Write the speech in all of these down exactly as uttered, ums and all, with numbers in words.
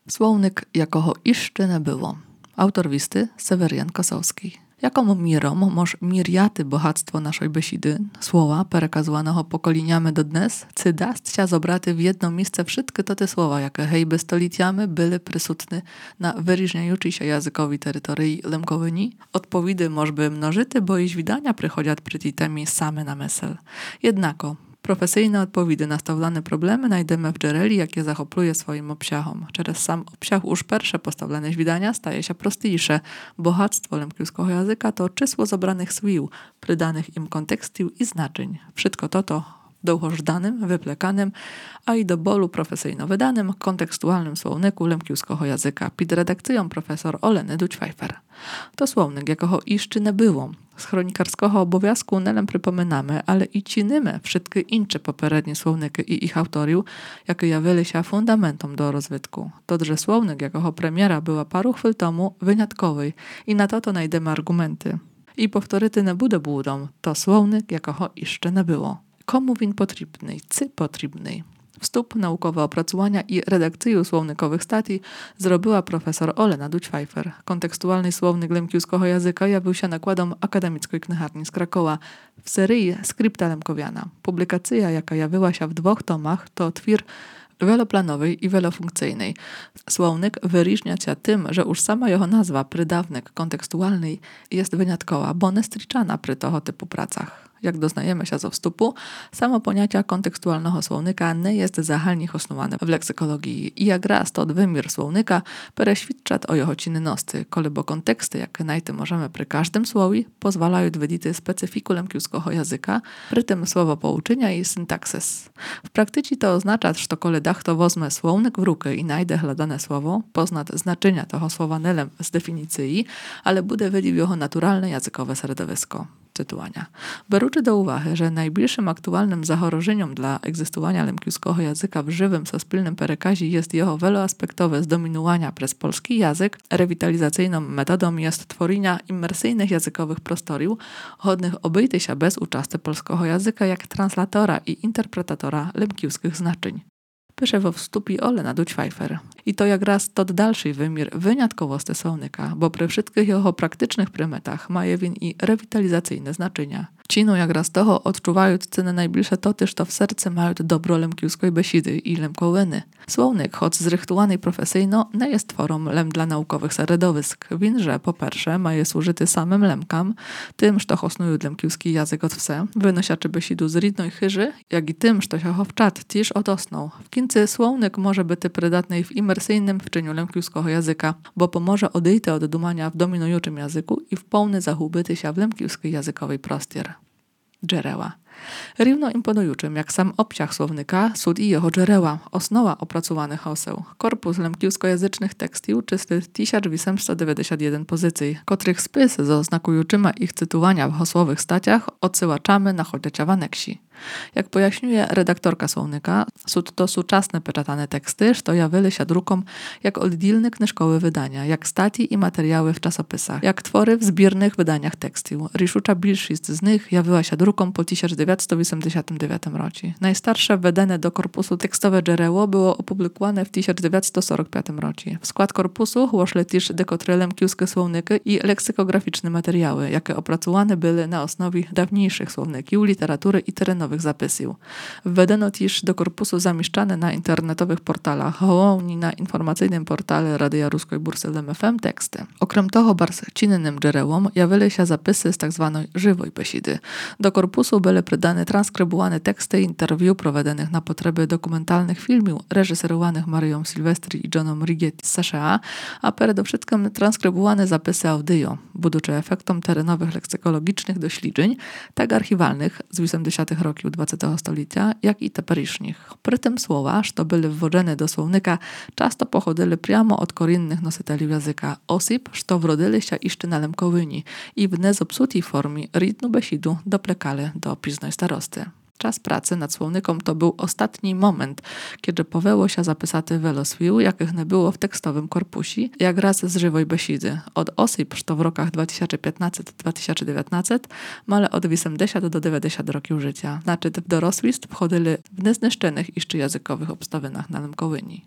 Słownik, jakого iszczy nie było. Autor wisty Sewerian Kosowski. Jakomu mirom moż miriaty bohactwo naszej besidy, słowa perekazowanego pokoleniami do dnes, cy dastcia zobraty w jedno miejsce wszystkie to te słowa, jakie hejby stoliciamy były prysutne na wyróżniającej się językowi terytorii Lemkowyni. Odpowidy możby mnożyty, bo iż widania przychodziat przy tej temie same na mysel. Jednako profesyjne odpowidy na stawiane problemy najdemy w dżereli, jakie zachopluje swoim obsiachom. Przez sam obsiach już pierwsze postawione widania staje się prostniejsze. Bohactwo lemkiewskiego języka to czysło zobranych słów, przydanych im kontekstu i znaczeń. Wszystko to to długożdanym, wyplekanym, a i do bolu profesyjno wydanym, kontekstualnym słowniku lemkiewskiego języka pod redakcją profesor Oleny Duć-Pfeiffer. To słownik, jakoho iszczy nie było. Z chronikarskiego obowiązku nelem przypominamy, ale i cinimy wszystkie inne poprzednie słowniki i ich autoriów, jakie jawiły się fundamentom do rozwitku. Todże słownik, jakoho premiera była paru chwil temu, wyjątkowy i na to to najdemy argumenty. I powtoryty nie budę budą, to słownik, jakoho iszczy nie było. Komu win potrzebny, cy potrzebny? Wstup, naukowe opracowania i redakcję słownikowych statii zrobiła profesor Olena Duć-Pfeiffer. Kontekstualny słownik lemkiewskiego języka jawił się nakładom akademickiej kniharni z Krakowa w serii Skrypta Lemkowiana. Publikacja, jaka jawiła się w dwóch tomach, to twór wieloplanowej i wielofunkcyjnej. Słownik wyróżnia się tym, że już sama jego nazwa, przydawnik kontekstualny, jest wyjątkowa, bo nie striczana przy tego typu pracach. Jak doznajemy się ze wstupu, samo pojęcie kontekstualnego słownika nie jest zahalnie osnowane w leksykologii i jak raz to wymiar słownika pereświdcza o jeho czynności, kolebo konteksty, jakie najty możemy przy każdym słowie, pozwalają wydzić specyfiku lemkiewskiego języka, przy tym słowo pouczenia i syntaksis. W praktyce to oznacza, że kole dachto wozmę słownik w rukę i najdę hladane słowo, poznat znaczenia tego słowa nelem z definicji, ale bude wydził jego naturalne językowe środowisko. Cytowania. Biorąc do uwagi, że najbliższym aktualnym zagrożeniem dla egzystowania lemkiewskiego języka w żywym, sospilnym perekazie jest jego wieloaspektowe zdominowania przez polski język, rewitalizacyjną metodą jest tworzenia imersyjnych językowych prostoriów, godnych obejść się bez uczasty polskiego języka jak translatora i interpretatora lemkiewskich znaczeń. Pisze we wstupie Olena Duć-Pfeiffer. I to jak raz to dalszy wymiar wyjątkowości słownika, bo przy wszystkich jego praktycznych prymetach ma je win i rewitalizacyjne znaczenia. Cinu jak raz toho odczuwają ceny najbliższe to też to w serce mają dobro lemkiewskiej besidy i lemkołyny. Słownik, choć zrychtowany profesyjno, nie jest tworą lem dla naukowych środowisk. Win, że po pierwsze ma je służyty samym lemkam, tym, że hosnują lemkiewski język od wse, wynosiaczy besidu z ridnej chyży, jak i tym, że się wczat też odosną. W kincy słownik może być przydatny w imersyjnym wczyniu lemkiewskiego języka, bo pomoże odejść od dumania w dominującym języku i w pełny zahubyty się w lemkiewskiej językowej prostier. Dżereła. Równo imponującym jak sam obciach słownika, sud i jego dżereła, osnowa opracowanych oseł. Korpus lemkiewskojęzycznych tekstów czysty tysiąc osiemset dziewięćdziesiąt jeden pozycji, których spisy z oznakującymi ich cytowania w hosłowych statiach odsyłaczamy na chodziacia w aneksi. Jak pojaśniuje redaktorka słownika, są to współczesne peczatane teksty, że jawiły się drukom jak oddzielne knyżkowe wydania, jak stati i materiały w czasopisach, jak twory w zbiernych wydaniach tekstów. Riszucza większość z nich jawiła się drukom po tysiąc dziewięćset osiemdziesiątym dziewiątym roku. Najstarsze wydane do korpusu tekstowe dżereło było opublikowane w tysiąc dziewięćset czterdziestym piątym roku. W skład korpusu włożły też dekotry lemkiewskie słowniki i leksykograficzne materiały, jakie opracowane były na osnowie dawniejszych słowników, literatury i terenowych zapisów. Wwedeno też do korpusu zamieszczane na internetowych portalach, hołowni na informacyjnym portale Radia Ruskiej Bursy Lem F M teksty. Okrem toho bardzo czynnym dżerełom jawiły się zapisy z tzw. żywej besidy. Do korpusu były przydane transkrybowane teksty interwiu prowadzonych na potrzeby dokumentalnych filmów reżyserowanych Marią Silvestri i Johnem Rigetti z S A, a przede wszystkim transkrybowane zapisy audio, budучи efektom terenowych leksykologicznych doświadczeń, tak archiwalnych z osiemdziesiątych roków dwudziestego stulecia, jak i teperysznych. Przy tym słowa, że były wwodzone do słownika, często pochodziły priamo od korynnych nosicieli języka osób, że wrodzili się jeszcze na Lemkowyni i w niezopsutej formie rytmu besidu doplekali do późnej starosty. Czas pracy nad słownikiem to był ostatni moment, kiedy powięło się zapisaty wiele słów, jakich nie było w tekstowym korpusie, jak raz z żywej besidy. Od osób, że w rokach dwa tysiące piętnasty do dwa tysiące dziewiętnasty, ale od osiemdziesiątego do dziewięćdziesiątego roków życia. Znaczy w dorosłość wchodzili w niezniszczonych jeszcze językowych obstawinach na Lemkowyni.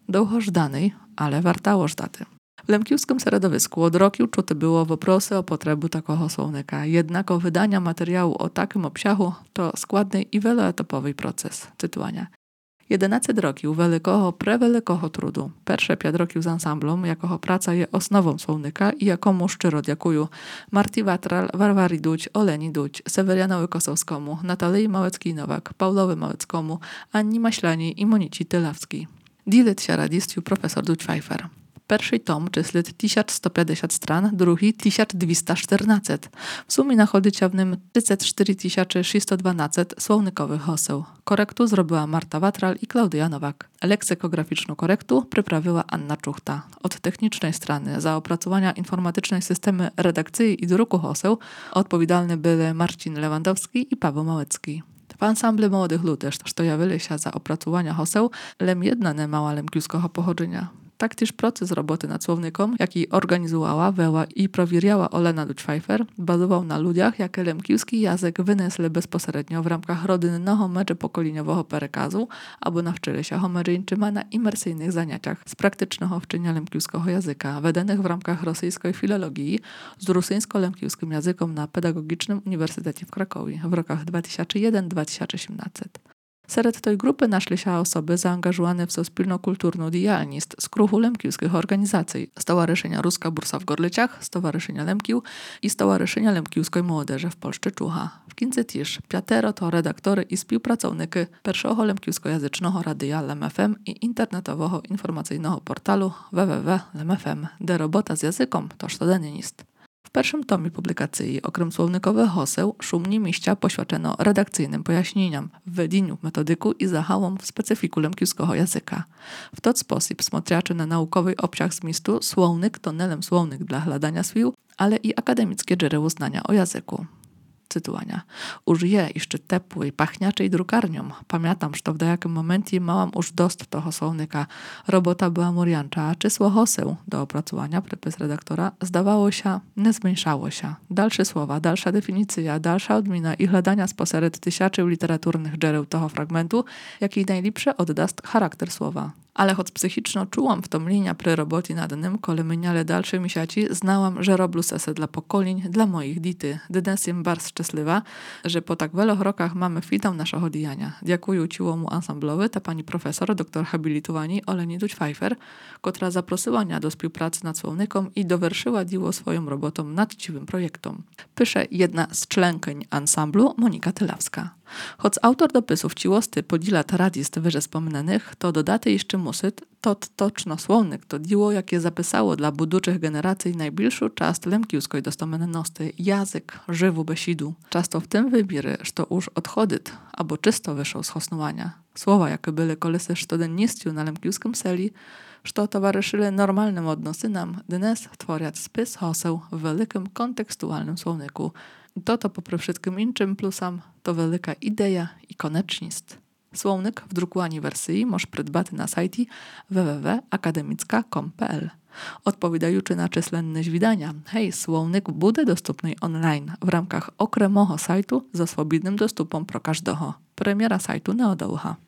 Довго жданий, але вартаło ждати. W lemkiwskim środowisku od roku czuty było wопросы o potrzebę takiego słownika, jednak o wydania materiału o takim obsiahu to składny i wieloetapowy proces. Cytowania. jedenaście roków wielkiego, prewielkiego trudu. Pierwsze pięć roków z ansamblem, jakoho praca je osnową słownika i jakomu szczero dziękuję Marti Watral, Warwari Duć, Oleni Duć, Sewerianowi Kosowskiemu, Natalii Małeckiej-Nowak, Paulowi Małeckomu, Anni Maślani i Monici Tylawskiej. Dilet się radistiu profesor Duć Pfeiffer. Pierwszy tom czyslit tysiąc sto pięćdziesiąt stron, drugi tysiąc dwieście czternaście. W sumie nachodzicie w nim trzydzieści cztery tysiące sześćset dwanaście słownikowych haseł. Korektu zrobiła Marta Watral i Klaudia Nowak. Leksykograficzną korektu przyprawiła Anna Czuchta. Od technicznej strony za opracowania informatycznej systemy redakcji i druku haseł odpowiedzialne były Marcin Lewandowski i Paweł Małecki. W ansamblu młodych ludzi, co jawili się za opracowania haseł, lem jedna nie mała lemkiwskiego pochodzenia. Tak też proces roboty nad słownikiem, jaki organizowała, weła i prowiriała Olena Duć-Pfeiffer, bazował na ludziach, jakie lemkiwski język wyniosli bezpośrednio w ramach rodzinnego międzypokoleniowego przekazu, albo nawczyli się homeryjczyma na imersyjnych zajęciach z praktycznego wczynia lemkiwskiego języka, wedenych w ramach rosyjskiej filologii z rusyńsko-lemkiwskim językiem na Pedagogicznym Uniwersytecie w Krakowie w rokach dwa tysiące pierwszy do dwa tysiące osiemnastego. Wśród tej grupy naszli się osoby zaangażowane w sospólno-kulturną działalność z kruchu lemkiwskich organizacji Stowarzyszenia Ruska Bursa w Gorlyciach, Stowarzyszenia Lemkiw i Stowarzyszenia Lemkiwskiej Młodzieży w Polsce Czucha. W kince też piatero to redaktory i współpracownicy pierwszego lemkiwskojęzycznego radia Lem F M i internetowego informacyjnego portalu w w w kropka lem f m, gdzie robota z językiem to codziennie jest. W pierwszym tomie publikacji okrem słownikowych haseł szumnie mieścia poświęcono redakcyjnym pojaśnieniom, wwedieniu metodyku i zachałom w specyfiku lemkiwskiego języka. W ten sposób smotriaczy na naukowy obciach zmistu słownik to nie lem słownik dla hladania swił, ale i akademickie dziereło znania o języku. Cytowania. Už je jeszcze tepłej, pachniaczej drukarnią. Pamiętam, że w dajakim momencie małam już dost toho słownika. Robota była muriancza, a czysło haseł do opracowania, przepis redaktora, zdawało się, nie zmniejszało się. Dalsze słowa, dalsza definicja, dalsza odmina i hladania spośród tysiaczy literaturnych dziereł toho fragmentu, jaki najlepsze oddaст charakter słowa. Ale choć psychiczno czułam wtomlenia przy robocie nad nim, kole myniale dalsze misiaci, znałam, że robię sesę dla pokoleń, dla moich dity. Dnes jem bardzo szczęśliwa, że po tak wielu rokach mamy chwilę naszego dijania. Dziękuję ciłomu ansamblowi, ta pani profesor, doktor habilitowani Oleni Duć-Pfeiffer, która zaprosiła mnie do współpracy nad słownikiem i dowerszyła dzieło swoją robotą nad ciwym projektom. Pisze jedna z członkiń ansamblu, Monika Tylawska. Choć autor dopisów ciłosty podziela radist wyżej wspomnianych, to dodaty jeszcze musyt, to toczno słownik to dzieło, jakie zapisało dla buduczych generacji najbliższą część lemkiwskiej dostomenności, język, żywu besidu. Często w tym wybierze, że już odchodyt, albo czysto wyszło z hosnowania. Słowa, jakie były kolesy sztodennictwiu na lemkiwskim seli, że towarzyszyły normalnym odnosynom, dnes tworiać spis haseł w wielkim kontekstualnym słowniku. To to poprzez wszystkim innym plusam to wielka idea i konieczność. Słownik w drukowani wersji możesz przydbać na sajcie w w w kropka akademicka kropka com kropka p l. Odpowiadajući na czyslenność widania, hej, słownik będzie dostępny online w ramach okremoho sajtu ze swobodnym dostępem pro każdego. Premiera sajtu nie odaucha.